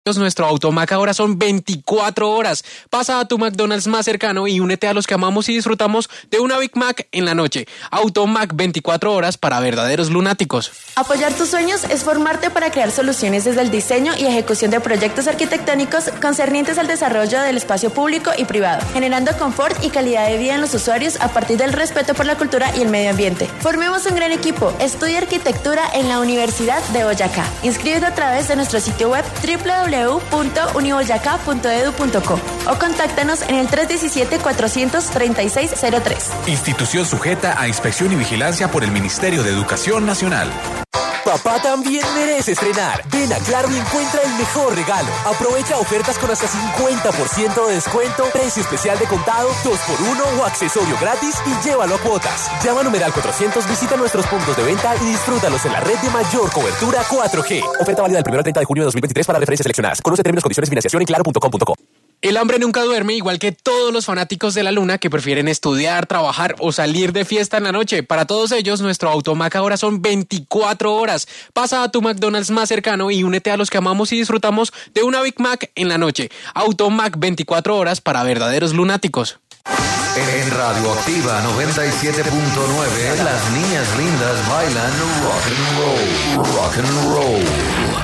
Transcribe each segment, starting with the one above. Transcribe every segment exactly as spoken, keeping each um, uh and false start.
Nuestro Automac ahora son veinticuatro horas. Pasa a tu McDonald's más cercano y únete a los que amamos y disfrutamos de una Big Mac en la noche. Automac veinticuatro horas para verdaderos lunáticos. Apoyar tus sueños es formarte para crear soluciones desde el diseño y ejecución de proyectos arquitectónicos concernientes al desarrollo del espacio público y privado, generando confort y calidad de vida en los usuarios a partir del respeto por la cultura y el medio ambiente. Formemos un gran equipo. Estudia arquitectura en la Universidad de Boyacá. Inscríbete a través de nuestro sitio web doble u doble u doble u punto uniboyacá punto edu punto co o contáctanos en el tres uno siete, cuatro tres seis cero tres. Institución sujeta a inspección y vigilancia por el Ministerio de Educación Nacional. Papá también merece estrenar. Ven a Claro y encuentra el mejor regalo. Aprovecha ofertas con hasta cincuenta por ciento de descuento, precio especial de contado, dos por uno o accesorio gratis y llévalo a cuotas. Llama a numeral cuatrocientos, visita nuestros puntos de venta y disfrútalos en la red de mayor cobertura cuatro G. Oferta válida del primero al treinta de junio de dos mil veintitrés para referencias seleccionadas. Conoce términos, condiciones y financiación en claro punto com punto co. El hambre nunca duerme, igual que todos los fanáticos de la luna que prefieren estudiar, trabajar o salir de fiesta en la noche. Para todos ellos, nuestro Automac ahora son veinticuatro horas. Pasa a tu McDonald's más cercano y únete a los que amamos y disfrutamos de una Big Mac en la noche. Automac veinticuatro horas para verdaderos lunáticos. En Radioactiva noventa y siete punto nueve, las niñas lindas bailan rock and roll, rock and roll.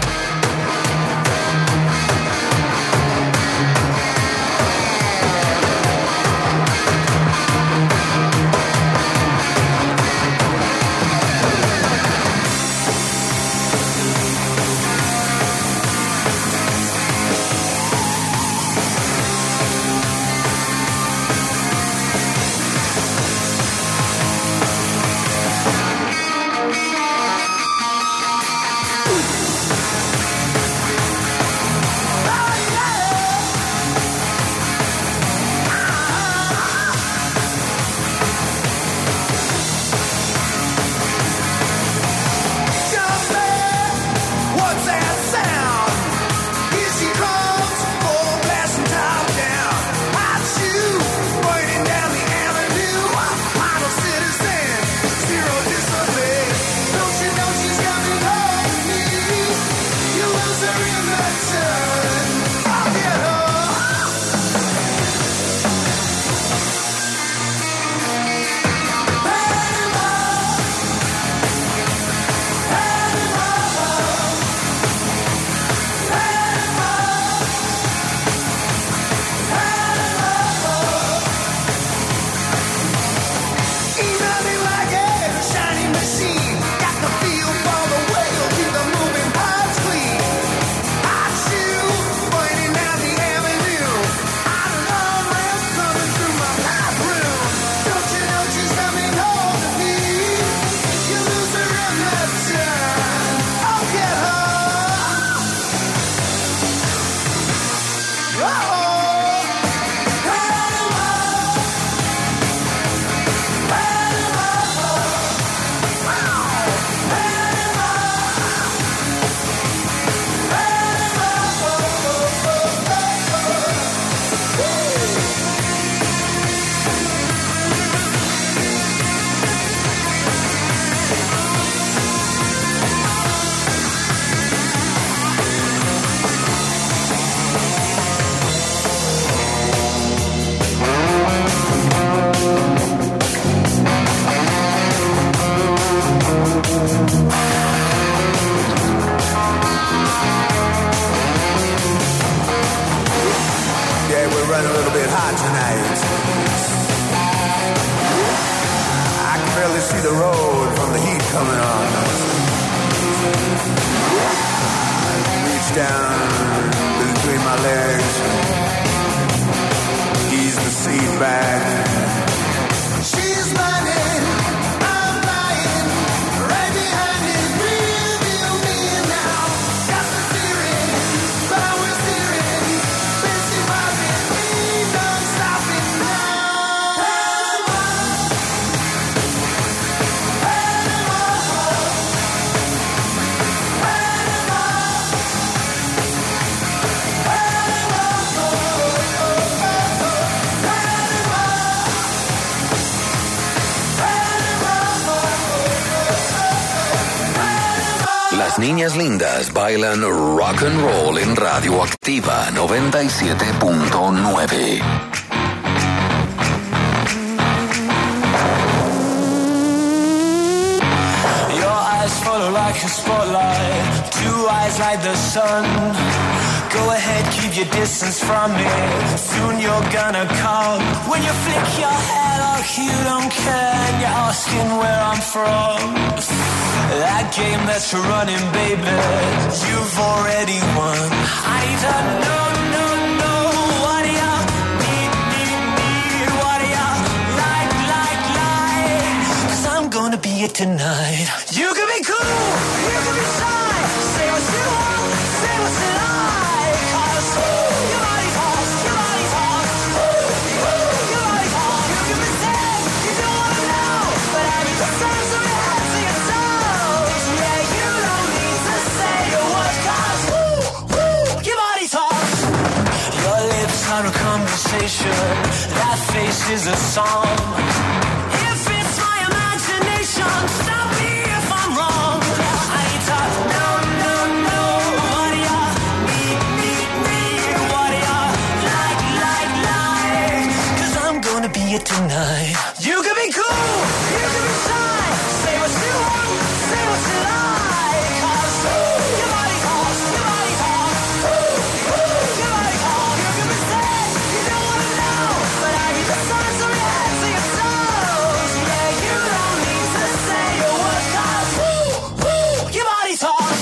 Las niñas lindas bailan rock and roll en Radioactiva noventa y siete punto nueve. Follow like a spotlight, two eyes like the sun. Go ahead, keep your distance from me. Soon you're gonna come. When you flick your hair like you don't care, and you're asking where I'm from. That game that you're running, baby, you've already won. I don't know, no, no. What do you need, need, need? What do you like, like, like? 'Cause I'm gonna be it tonight. You can be cool, you can be shy. Say what you want, say what you like. 'Cause your body talks, your body talks. Your body talks. You can be sad, you don't wanna know, but have you sense of your head to your toes? Yeah, you don't need to say a word. 'Cause your body talks. Your lips are a conversation. That face is a song. If it's my imagination, stop me if I'm wrong. I talk, no, no, no. What do ya need, need, need? What do ya like, like, like? 'Cause I'm gonna be it tonight. You can be cool, you can be shy. Say what you want, say what you like. 'Cause your body talks, your body talks. Your body talks. You can be sad, you don't wanna know, but I need the signs from your head to your toes. Yeah, you don't need to say a word. 'Cause your body talks.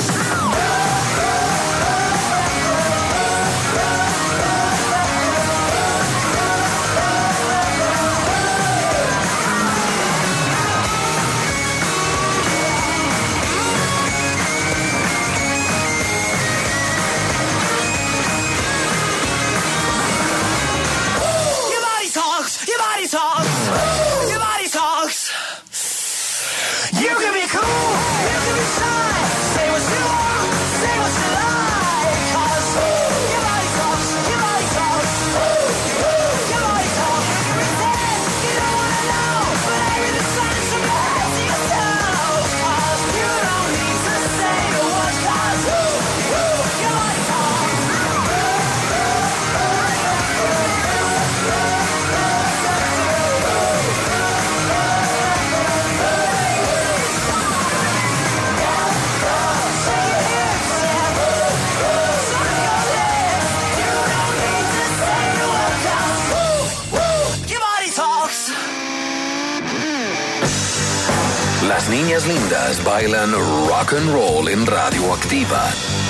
Your body talks. Your body talks. Your body talks. You can be cool. You can be shy. Say what you want. Say what you like. 'Cause your body talks. Your body talks. Your body talks. You can be sad. You don't wanna know, but I hear the signs from your head to your toes. 'Cause you don't need to say a word. 'Cause your body talks. Your body talks. Las niñas lindas bailan rock and roll en Radioactiva.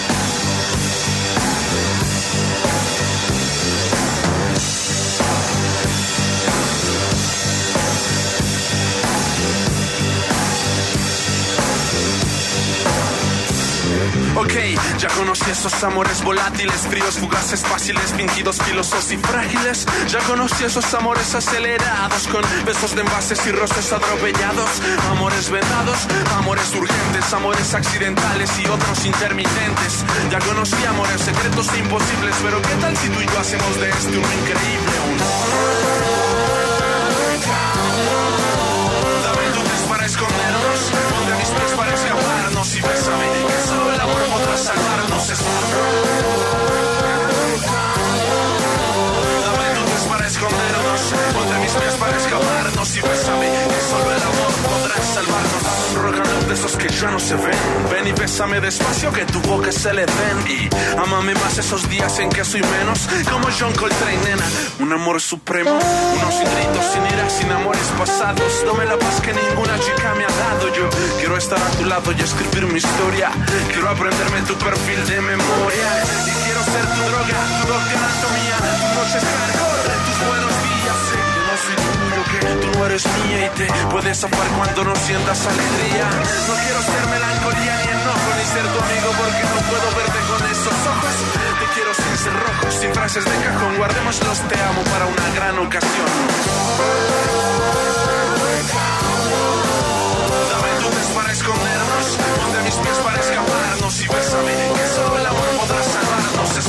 Ok, ya conocí esos amores volátiles, fríos, fugaces, fáciles, fingidos, filosos y frágiles. Ya conocí esos amores acelerados, con besos de envases y roces atropellados. Amores vedados, amores urgentes, amores accidentales y otros intermitentes. Ya conocí amores secretos e imposibles, pero ¿qué tal si tú y yo hacemos de este uno increíble? Un... Dame tus pies para escondernos, ponte mis pies para escaparnos y bésame, que solo el amor podrá salvarnos. Es Dame tus pies para escondernos, ponte mis pies para escaparnos y bésame, que solo el amor podrá salvarnos. Rock and roll de esos que ya no se ven. Ven y bésame despacio, que tu boca se le den. Y ámame más esos días en que soy menos, como John Coltrane, nena. Un amor supremo, unos sin gritos, sin ira, sin amores pasados. Dame la paz que ninguna chica me ha dado. Yo quiero estar a tu lado y escribir mi historia. Quiero aprenderme tu perfil de memoria. Y quiero ser tu droga, tu doctor anatomía, tus noches hardcore, tus buenos días. Sé que no soy tuyo, que tú no eres mía y te puedes zafar cuando no sientas alegría. No quiero ser melancolía ni enojo, ni ser tu amigo porque no puedo verte con esos ojos. Te quiero sin ser rojo, sin frases de cajón. Guardemos los te amo para una gran ocasión. Dame tus pies para escondernos, ponte mis pies para escaparnos y bésame, que solo el amor podrá salvarnos. Es...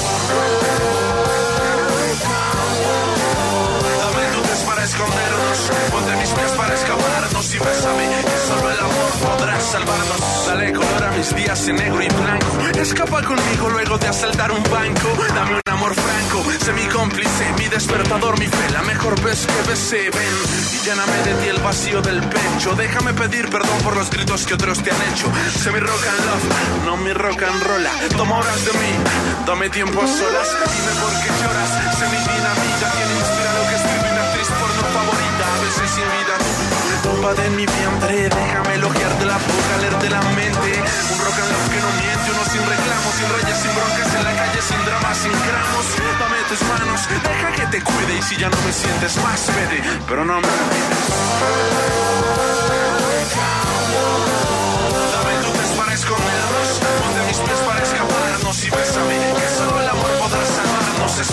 Dame tus pies para escondernos, ponte mis pies para escaparnos y bésame, que solo el amor podrá salvarnos. Dale color a mis mis días en negro y blanco. Escapa conmigo luego de asaltar un banco. Dame un amor franco, sé mi cómplice, mi despertador, mi fe, la mejor vez que besé. Ven y lléname de ti el vacío del pecho. Déjame pedir perdón por los gritos que otros te han hecho. Sé mi rock and love, no mi rock and roll. Toma horas de mí, dame tiempo a solas. Dime por qué lloras, sé mi dinamita. Quien inspira lo que escribe una actriz porno favorita. A veces sin vida, tumba de mi vientre. Déjame elogiarte la boca, leerte la mente. Un rock and love que no miente, uno sin reclamos, sin reyes, sin broncas en la calle, sin dramas, sin gramos. Dame tus manos, deja que te cuide. Y si ya no me sientes más, vete, pero no me olvides. Dame tus pies para escondernos, ponte mis pies para escaparnos. Y bésame, que solo el amor podrá salvarnos. Es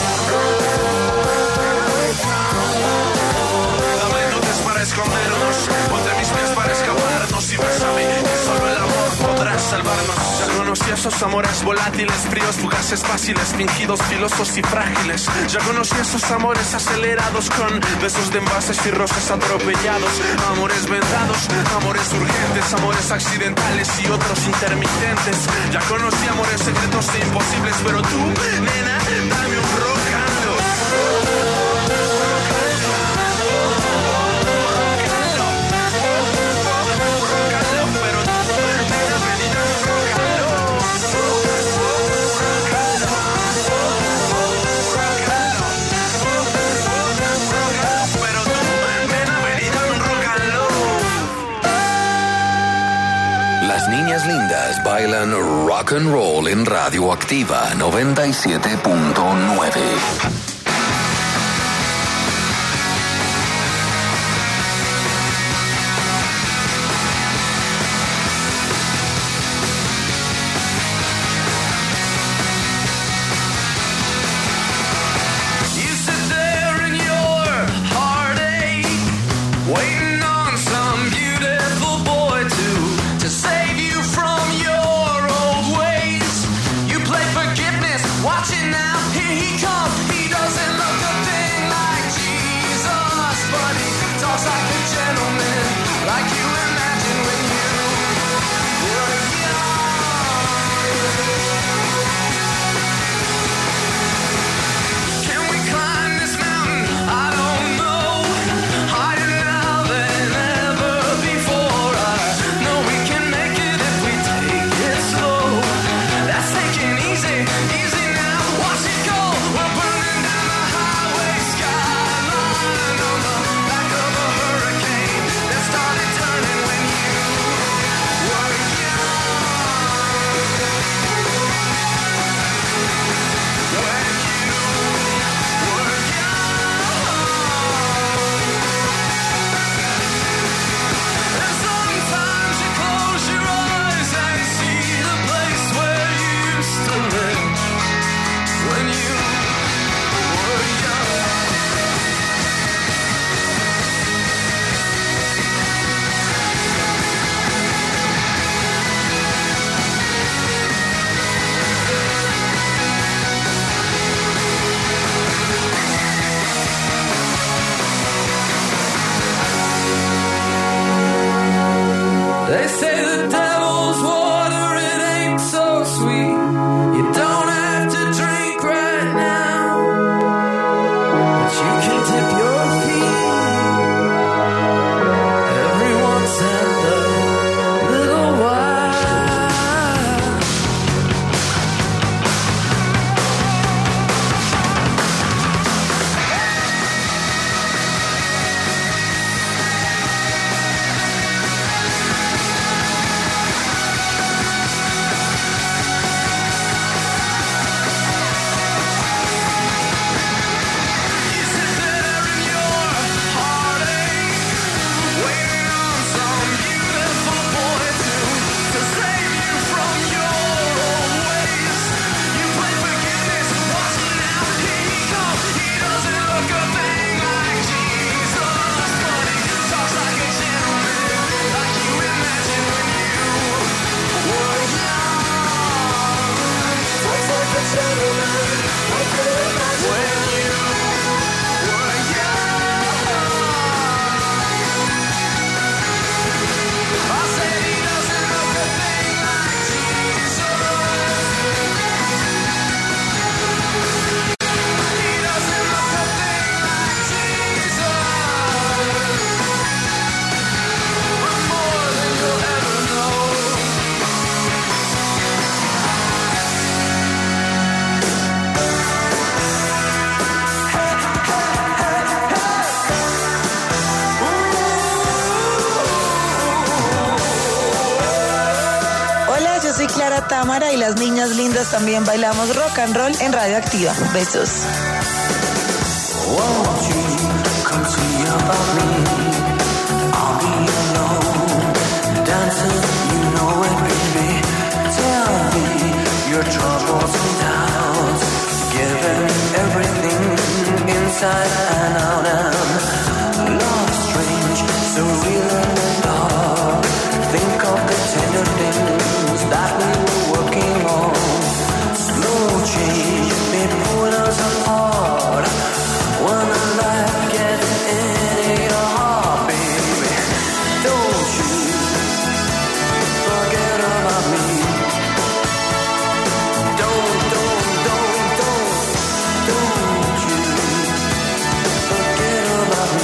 dame tus pies para escondernos, ponte mis pies para escaparnos. Y bésame, que solo el amor podrá salvarnos. Ya conocí esos amores volátiles, fríos, fugaces, fáciles, fingidos, filosos y frágiles. Ya conocí esos amores acelerados con besos de envases y rosas atropellados. Amores vendados, amores urgentes, amores accidentales y otros intermitentes. Ya conocí amores secretos e imposibles, pero tú, nena, dame un rock and roll. Las niñas lindas bailan rock and roll en Radioactiva noventa y siete punto nueve. Watching now, here he comes. He doesn't look a thing like Jesus, but he talks like a gentleman, like you imagine when you were young. Can we climb this mountain? I don't know. Higher now than ever before. I know we can make it if we take it slow. That's taking easy, easy. Watch it go, open Paola, Tamara y las niñas lindas también bailamos rock and roll en Radio Activa. Besos. Won't you come see about me? I'll be alone, dancing, you know it, baby. Tell me your troubles and doubts, giving everything inside and out. And love strange, so real and dark. Think of the tender things that we were working on. Slow change may pull us apart. When the light gets into your heart, baby, don't you forget about me. Don't, don't, don't, don't, don't you forget about me.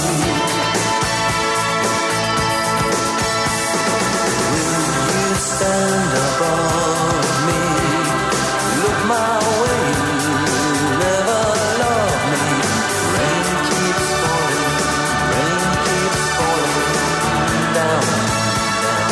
Will you stand above me? Look my way, never love me. Rain keeps falling, rain keeps falling down, down,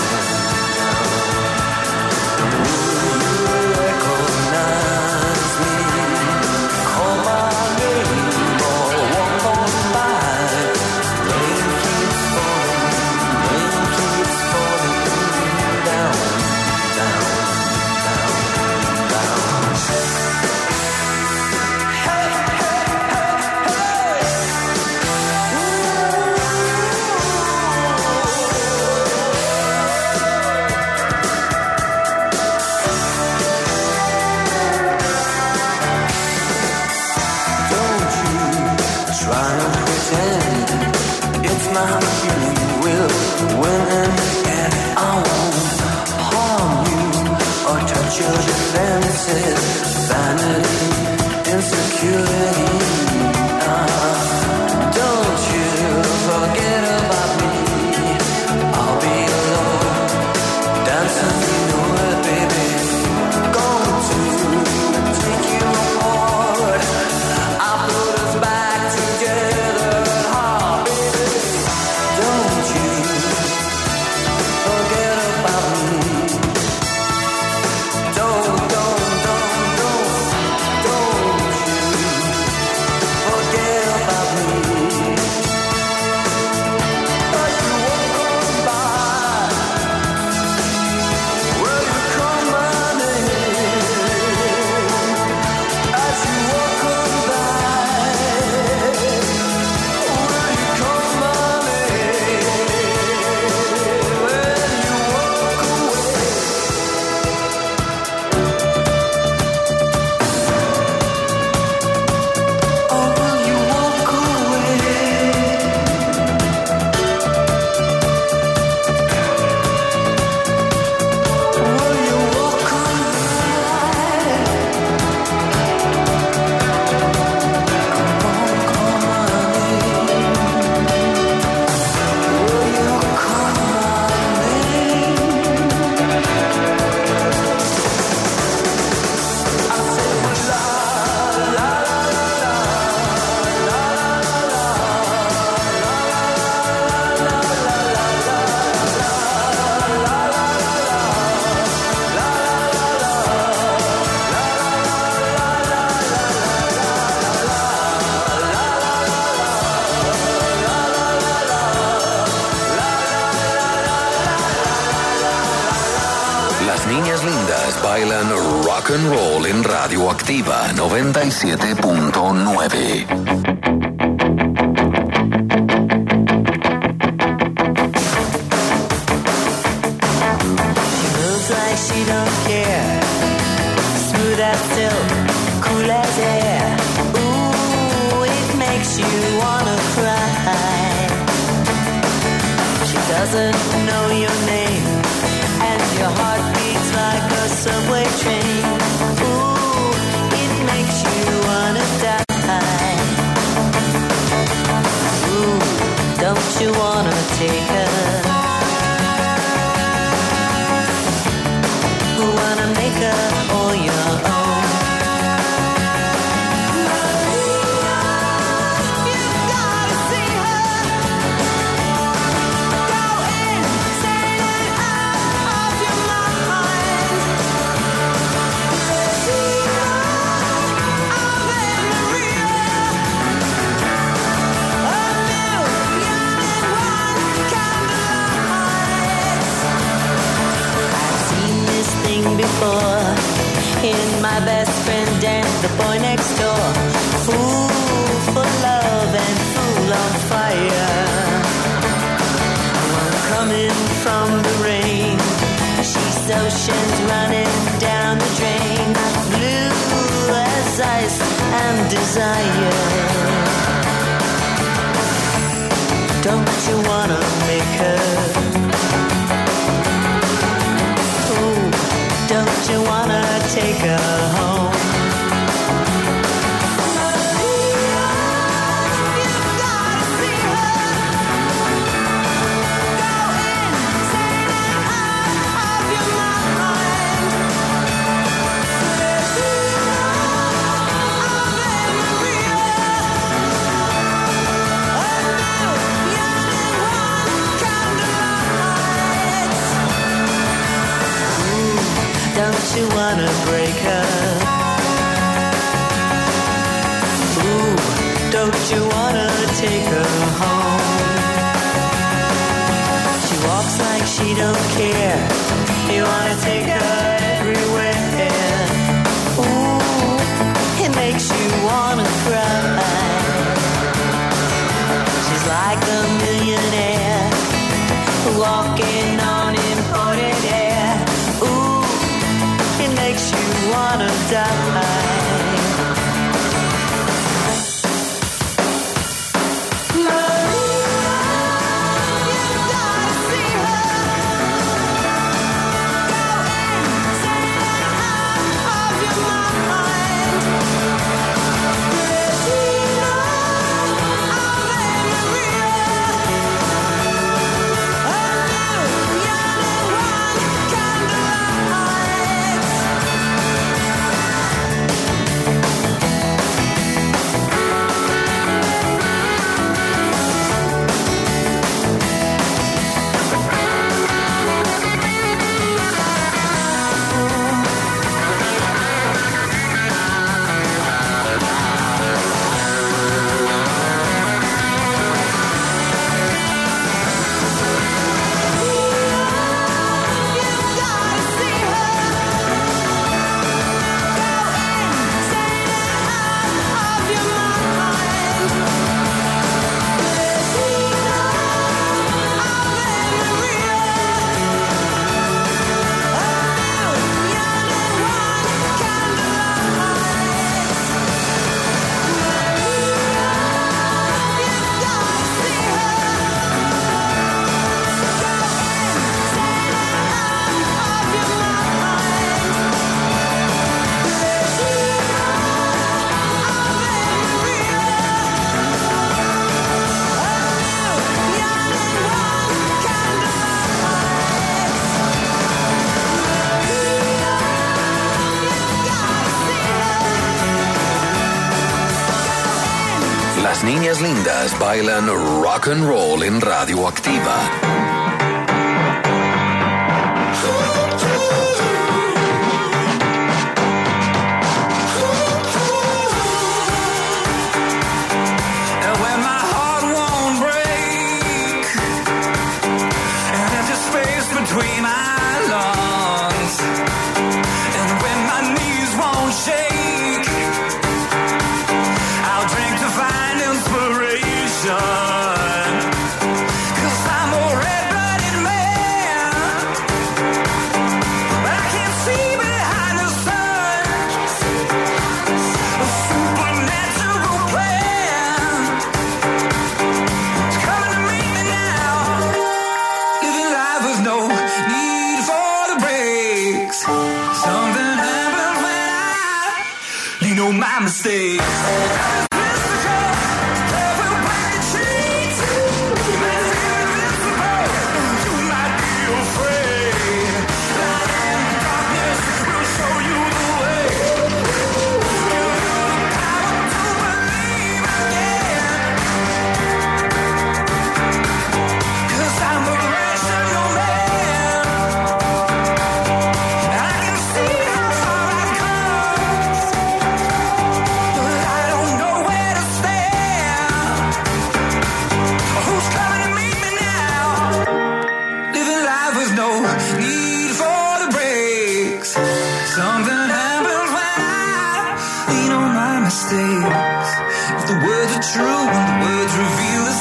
down. Will you recognize me? Call my name or walk on by. Rain keeps falling, rain keeps falling down, down, down, down. Don't you try to pretend it's not you will win in the end. I won't harm you or touch your defenses, vanity, insecurity. Ah, don't you forget about me. I'll be alone, dancing, you know it, baby. Going to take you apart. I put us back together, heart, baby. Don't you forget about me. Don't, don't, don't, don't, don't you forget about me. As you walk on by, will you call my name? As you walk on by, will you call my name? When you walk away. Oh, will you walk away? Will you walk on by? Come on, call my name. Will you call my name? I said, la, la, la, Las niñas lindas bailan rock and roll en Radio Activa noventa y siete punto nueve. Moves like she don't care. Smooth as silk, cool as air. Ooh, it makes you wanna cry. She doesn't know your name, and your heart beats like a subway train. Ooh, it makes you wanna die. Ooh, don't you wanna take her? Wanna make her all your own. You gotta see her. Go in. emotions running down the drain, blue as ice and desire. Don't you wanna make her? Ooh, don't you wanna take her home? Don't you wanna break her? Ooh, don't you wanna take her home? She walks like she don't care. You wanna take her everywhere. Ooh, it makes you wanna cry. She's like a millionaire walking on imported air. Ooh, it makes you wanna die. Las niñas lindas bailan rock and roll en Radioactiva. My mistake. If the words are true and the words reveal the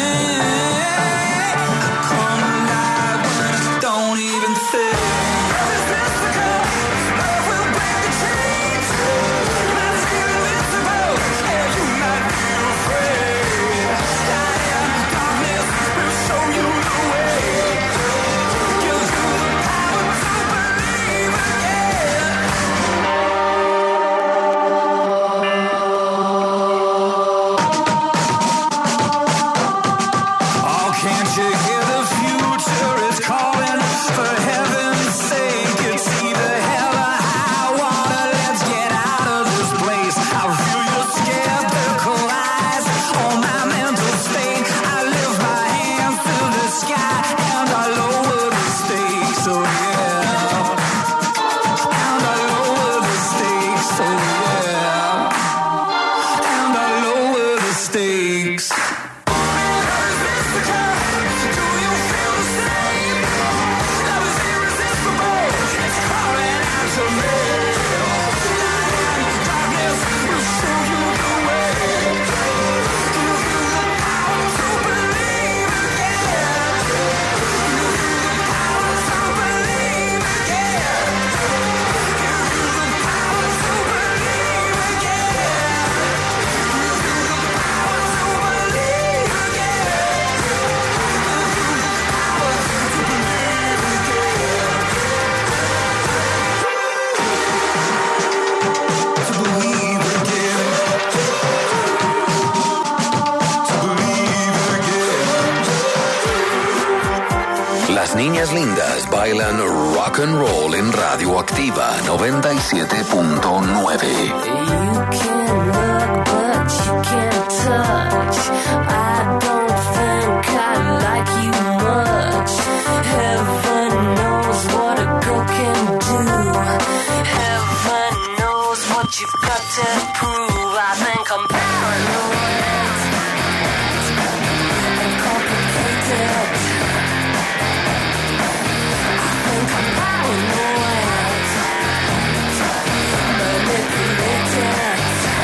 same, I come alive when I don't even think. niñas lindas bailan rock and roll en Radioactiva noventa y siete punto nueve. You can look, but you can't touch. I don't think I like you much. Heaven knows what a girl can do. Heaven knows what you've got to prove. I think I'm paranoid and complicated. I think I'm paranoid, manipulated.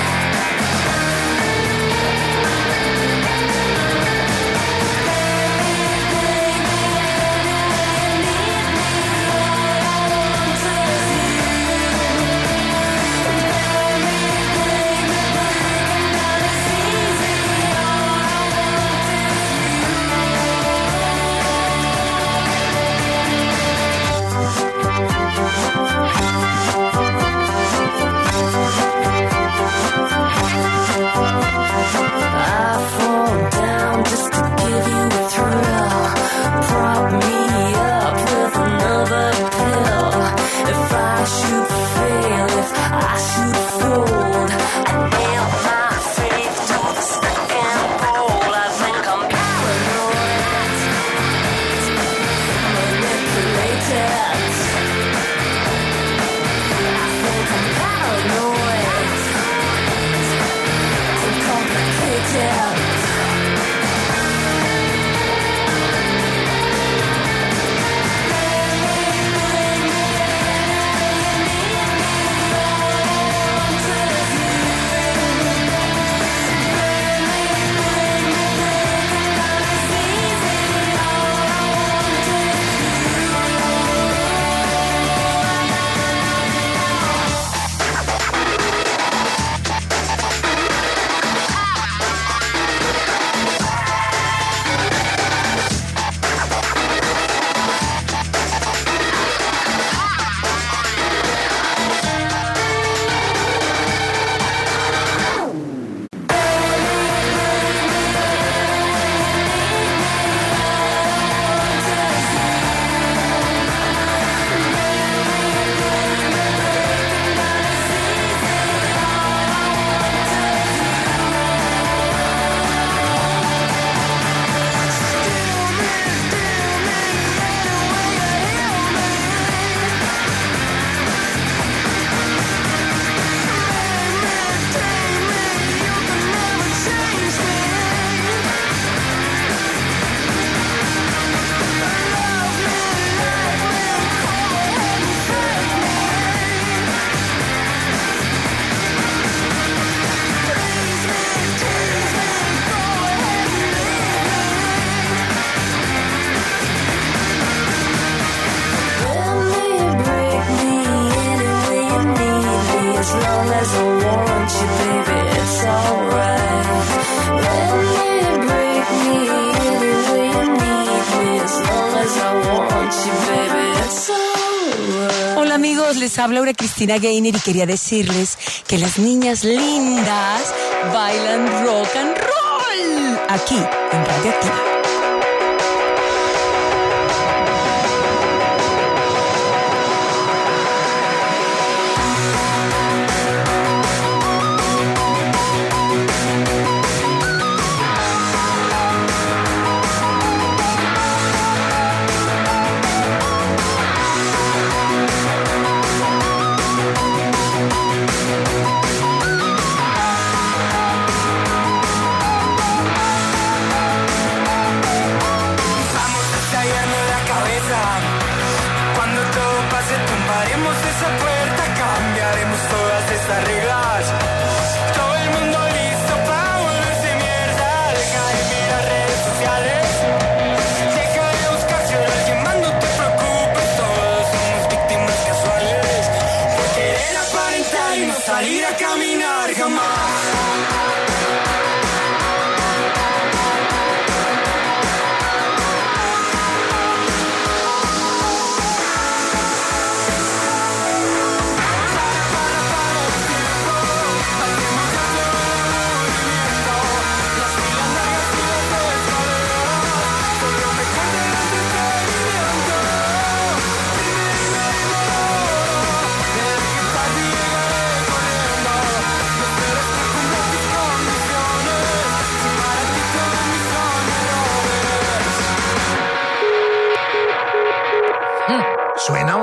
Les habla Laura Cristina Gainer y quería decirles que las niñas lindas bailan rock and roll aquí en Radioactiva.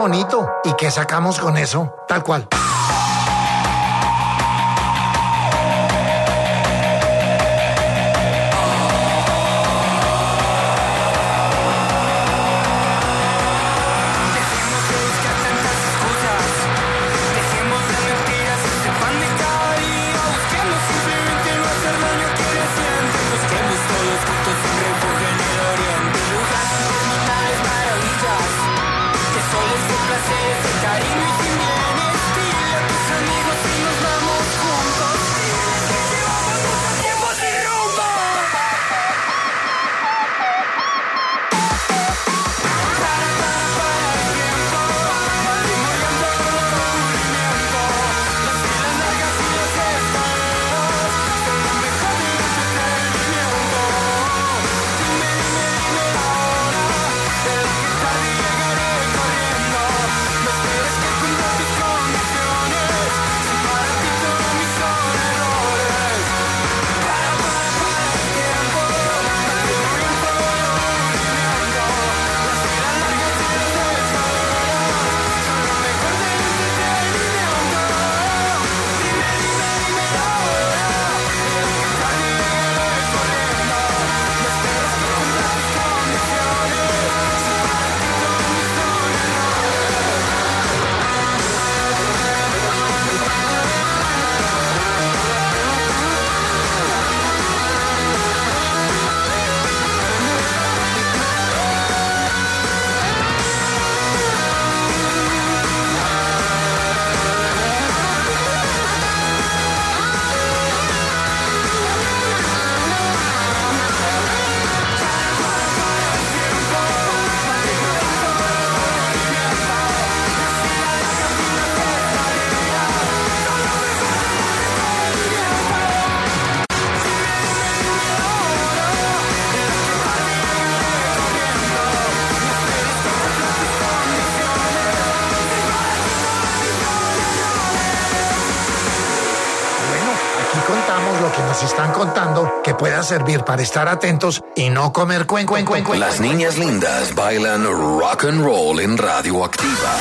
bonito. ¿Y qué sacamos con eso? Tal cual. Están contando que pueda servir para estar atentos y no comer cuen, cuen, cuen, cuen. Las niñas lindas bailan rock and roll en Radioactiva.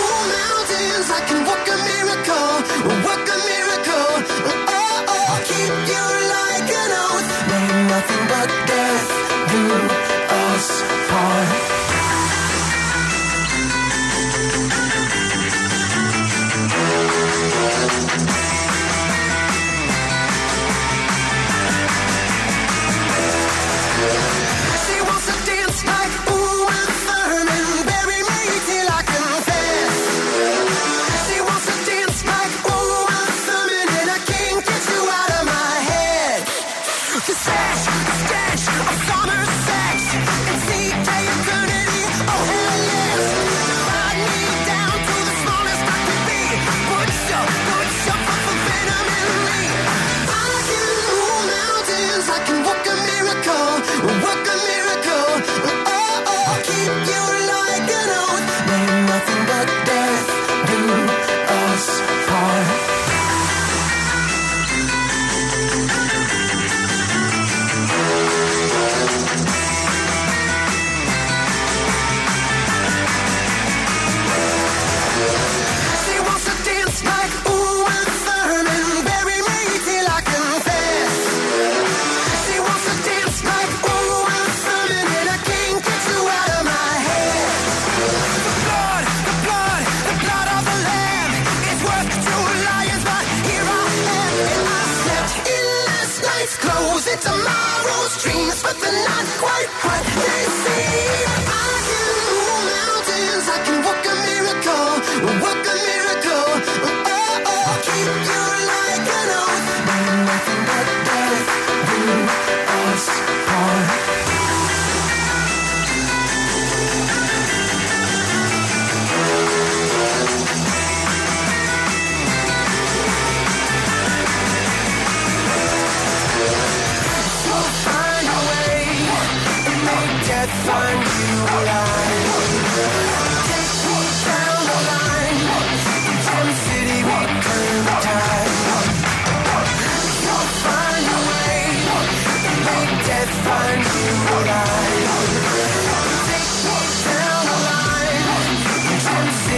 Tomorrow's dreams, but they're not quite what they seem. I can move mountains, I can walk a miracle, walk a miracle. Oh, oh, keep you like an oath. May nothing but death do us part. Find you alive. Take me down the line. In Gem City we turn the tide. You'll find a way and make death find you alive. Take me down the line. In Gem City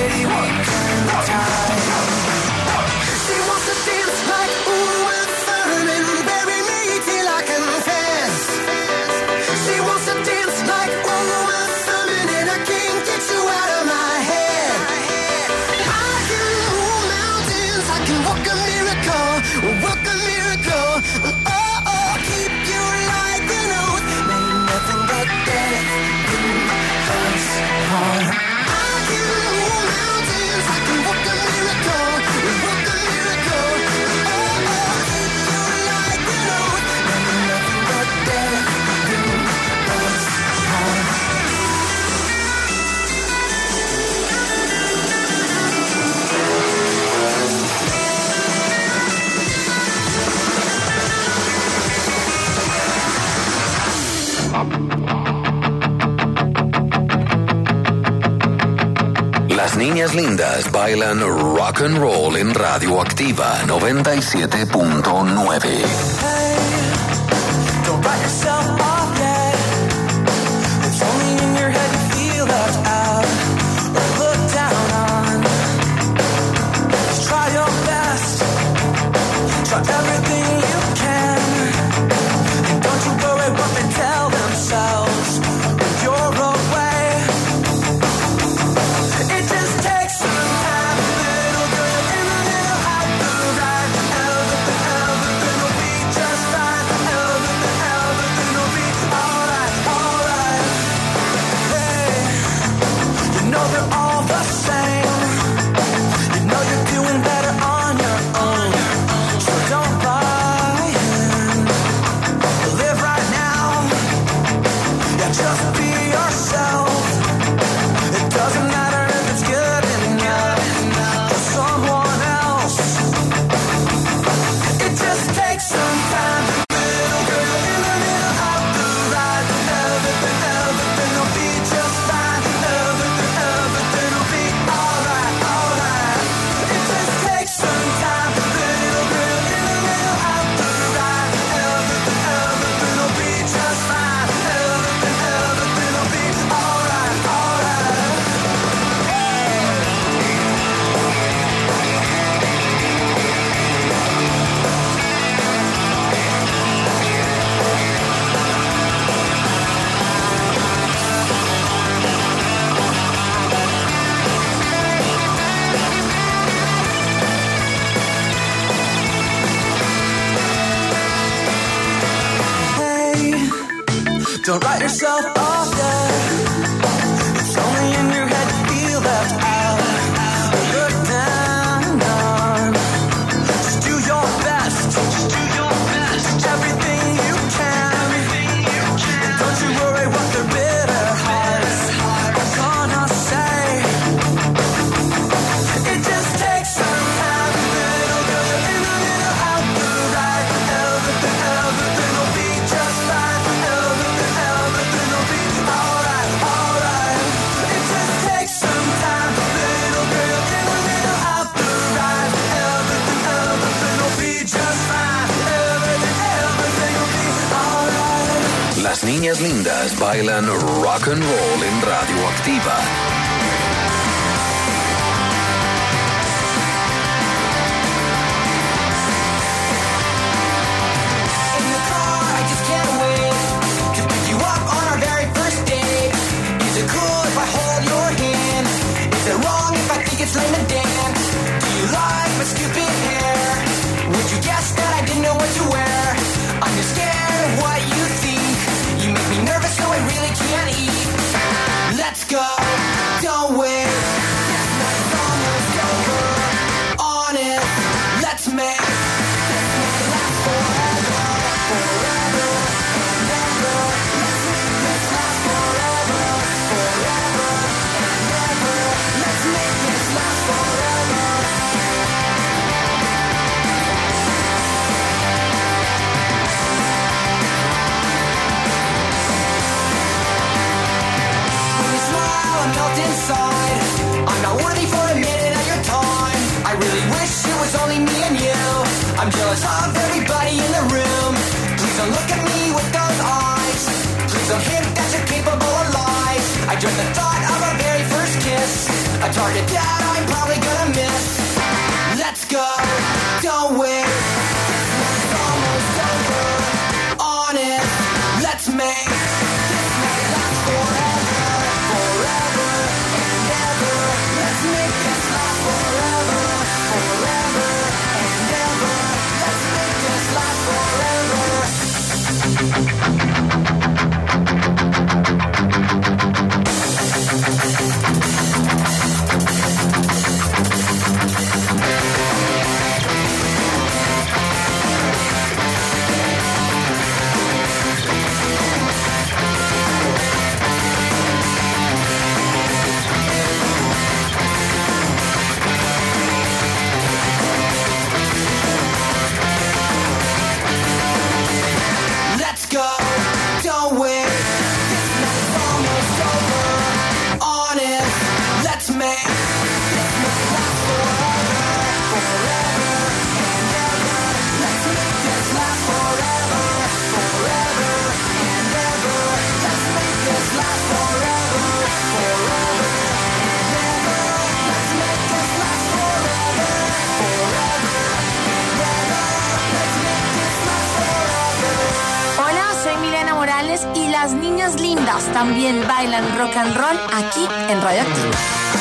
niñas lindas bailan rock and roll en Radioactiva noventa y siete punto nueve. Don't write yourself off yet. It's only in your head you feel left out or looked down on. Just try your best. Try everything you can. And don't you worry what they tell themselves when you're away. It just takes some time, little girl, in a little out the right. Everything, everything will be just fine. Everything, everything will be alright, alright. Hey, you know they're all the same. You know you're doing better on your own. So don't buy in. Live right now. Yeah, just be yourself. It doesn't matter if it's good enough for someone else. It just takes some time, little girl, in a little out the right. Everything, everything will be just fine. Everything, everything will be alright, alright. It just takes some time, little girl, in a little out the right. Everything, everything will be just fine. Everything, everything will be alright, alright. Hey, don't write yourself off yet. It's only in your head you feel left out or looked down on. Just do your best. Just do your best. Just everything you can. Everything you can. And don't you worry what their bitter hearts are gonna say. It just takes some time, little girl, in a little out the right. Everything, everything will be just fine. Everything, everything will be alright, alright. It just takes some time, little girl, in a little out the right. Everything, everything will be just fine. Everything, everything will be alright. Las niñas lindas bailan rock and roll en Radioactiva. In the car, I just can't wait to pick you up on our very first date. Is it cool if I hold your hand? Is it wrong if I think it's lame to dance? Do you like my stupid hair? Would you guess that I didn't know what to wear? I'm just scared of what you think. You make me nervous, so I really can't eat. Let's go, don't wait. This night's almost over. Honest, let's make this night last forever, forever and ever. Let's make this last forever, forever and ever. Let's make this last forever. When you smile, I melt inside. I'm not worthy for a minute of your time. I really wish it was only me and you. I'm jealous of everybody in the room. Please don't look at me with those eyes. Please don't hint that you're capable of lies. I dread the thought of our very first kiss, a target that I'm probably gonna miss. Let's go, don't wait. This night's almost over. Honest, let's make this night last forever, forever and ever. Let's make this last forever, forever and ever. Let's make this last forever. sensuales y las niñas lindas también bailan rock and roll aquí en Radio Activa.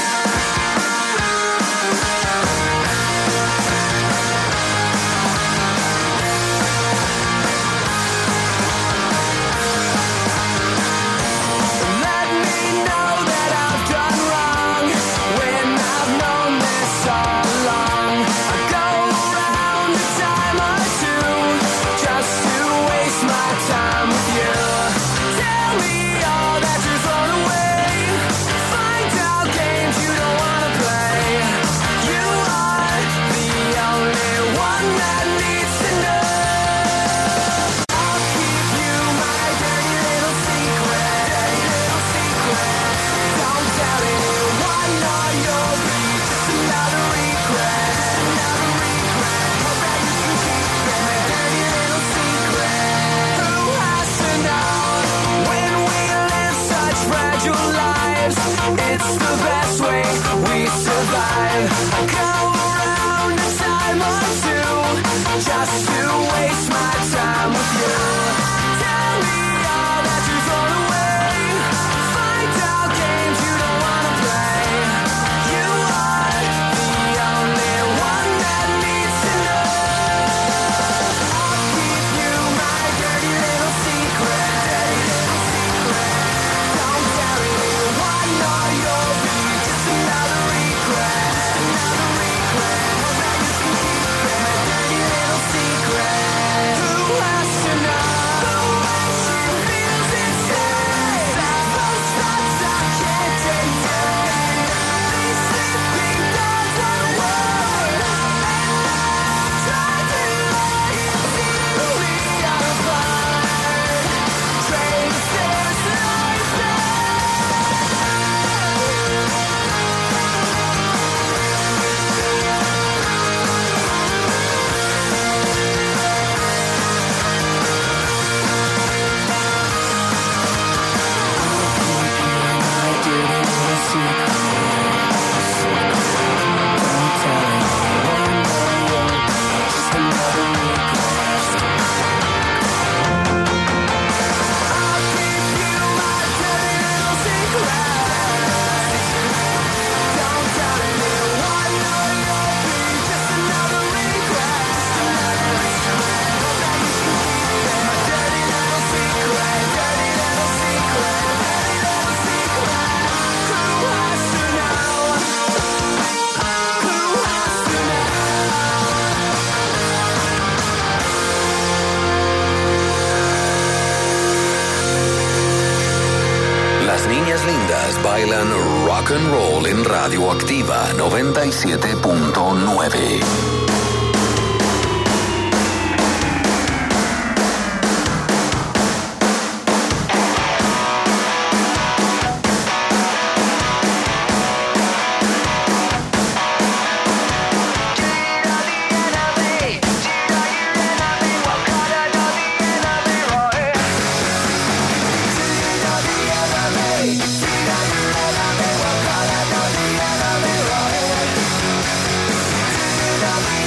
Bailan rock and roll en Radioactiva noventa y siete punto nueve. I'll be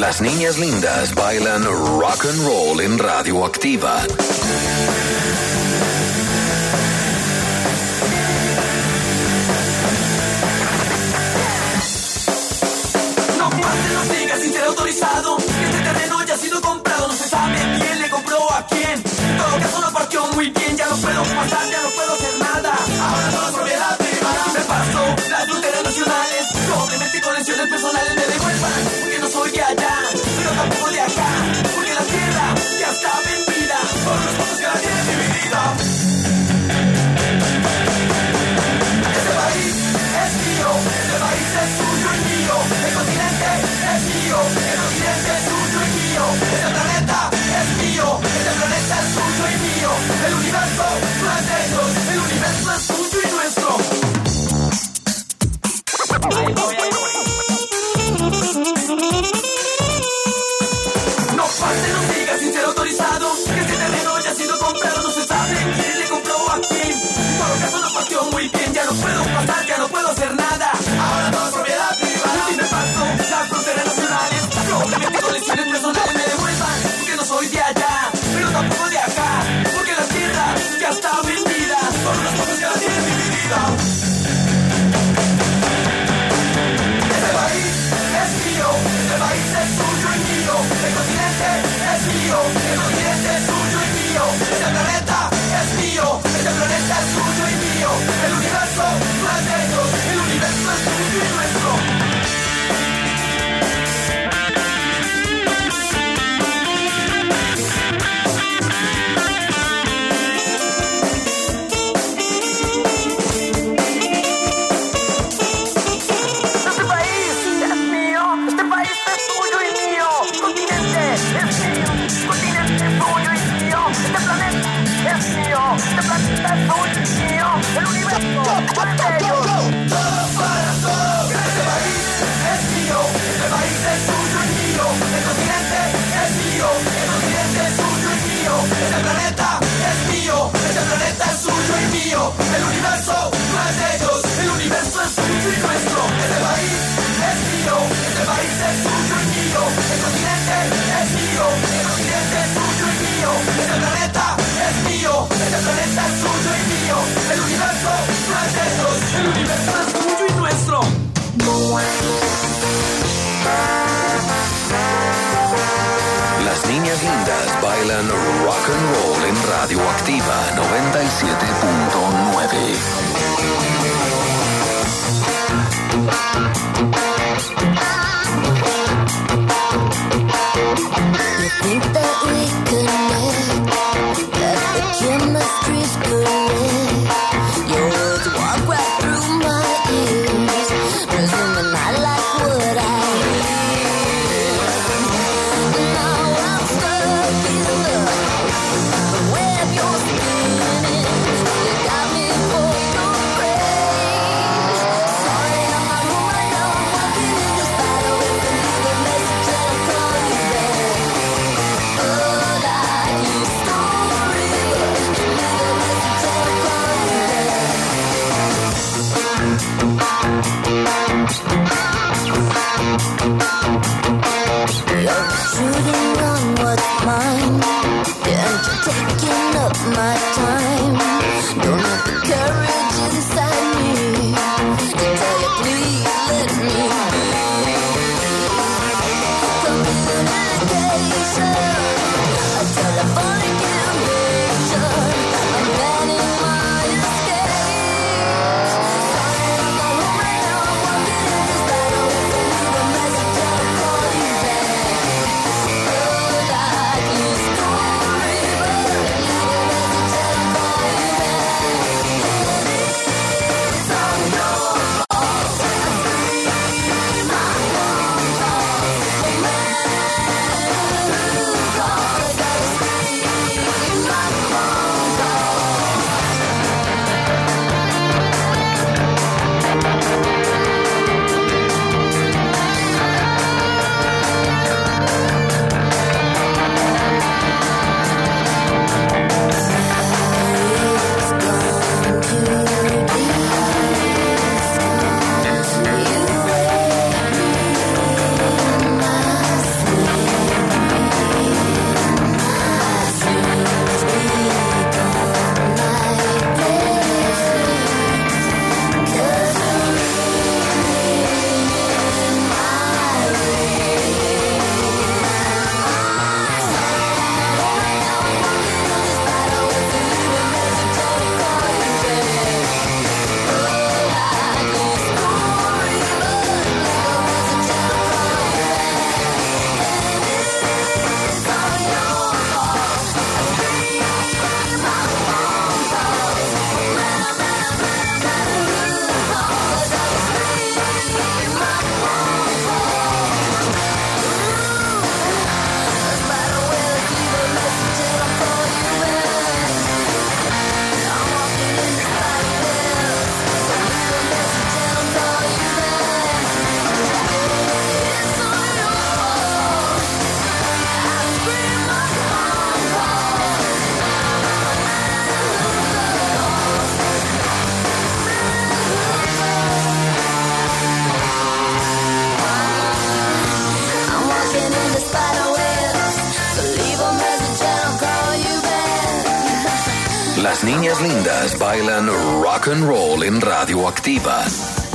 Las niñas lindas bailan rock and roll en Radioactiva. No pasen los digas sin ser autorizado. Este terreno ya ha sido comprado. No se sabe quién le compró a quién. En todo caso no partió muy bien. Ya no puedo pasar, ya no puedo hacer nada. Ahora todo es propiedad privada. Me paso las fronteras nacionales. Probablemente conexiones personales me devuelvan. Porque no soy de allá, pero tampoco de acá. Porque la tierra ya está vendida por los pocos que la tienen dividida. Este país es mío, este país es suyo y mío. El continente es mío, el continente es suyo y mío. Este planeta es mío, este planeta es suyo y mío. El universo no es de ellos, el universo es suyo y nuestro. Ahí voy, ahí voy. No pasen los digas sin ser autorizado. Que este terreno ya ha sido comprado. No se sabe quién le compró a quién. En todo caso no partió muy bien. Ya no puedo pasar, ya no puedo hacer nada. Ahora todo es propiedad privada. Y me paso las fronteras nacionales. Probablemente colecciones personales me devuelvan. Porque no soy de allá, pero tampoco de acá. Porque la tierra ya está vendida por unos pocos que la tienen dividida. Este país es mío, este país es suyo y mío. El continente es mío, el continente es suyo y mío. Este planeta es mío, este planeta es suyo y mío. El universo no es de ellos, el universo es suyo y nuestro. El universo, para ellos. Todo para todos. Este país es mío, este país es suyo y mío. El continente es mío, el continente es suyo y mío. Este planeta es mío, este planeta es suyo y mío. El universo no es de ellos, el universo es suyo y nuestro. Este país es mío, este país es suyo y mío. El continente es mío, el continente es suyo y mío. Este planeta es mío, este planeta es suyo y mío. El universo no es de ellos, el universo es suyo y nuestro. Las niñas lindas bailan rock and roll en Radioactiva noventa y siete punto nueve. You think that we connect, that the chemistry's correct. Your words walk right through my ears, presuming I like what I hear. Now I'm stuck in love, the web you're spinning, you got me for your breath. niñas lindas bailan rock and roll en Radioactiva.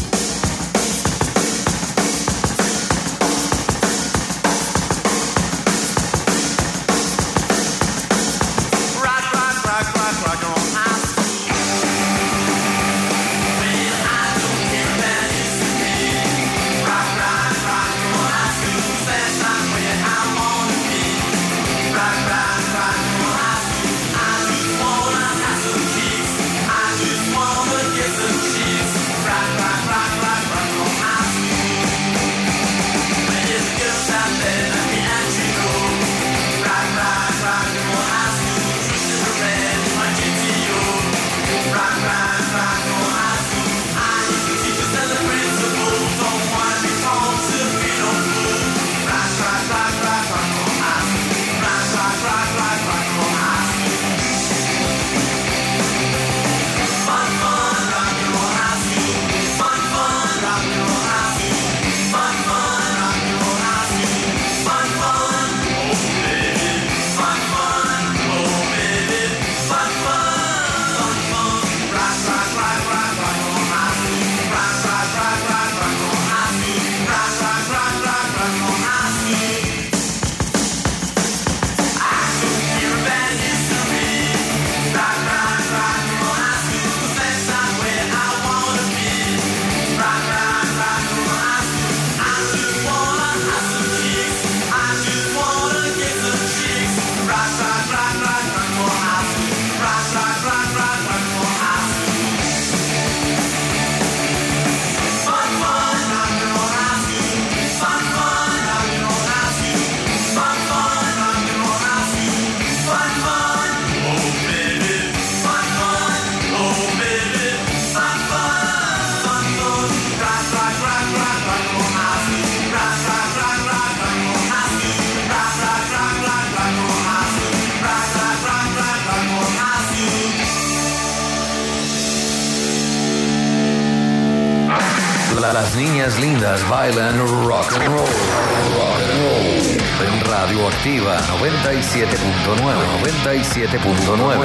Las niñas lindas bailan rock and roll, rock and roll en Radioactiva noventa y siete punto nueve, noventa y siete punto nueve.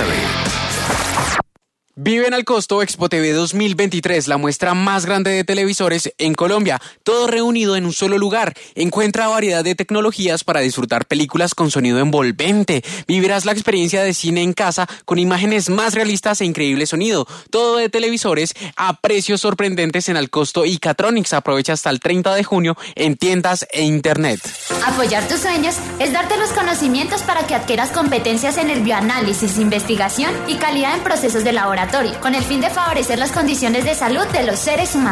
Viven al Costo Expo T V dos mil veintitrés, la muestra más grande de televisores en Colombia, todo reunido en un solo lugar. Encuentra variedad de tecnologías para disfrutar películas con sonido envolvente. Vivirás la experiencia de cine en casa con imágenes más realistas e increíble sonido. Todo de televisores a precios sorprendentes en Alcosto y Catronics. Aprovecha hasta el treinta de junio en tiendas e internet. Apoyar tus sueños es darte los conocimientos para que adquieras competencias en el bioanálisis, investigación y calidad en procesos de laboratorio, con el fin de favorecer las condiciones de salud de los seres humanos.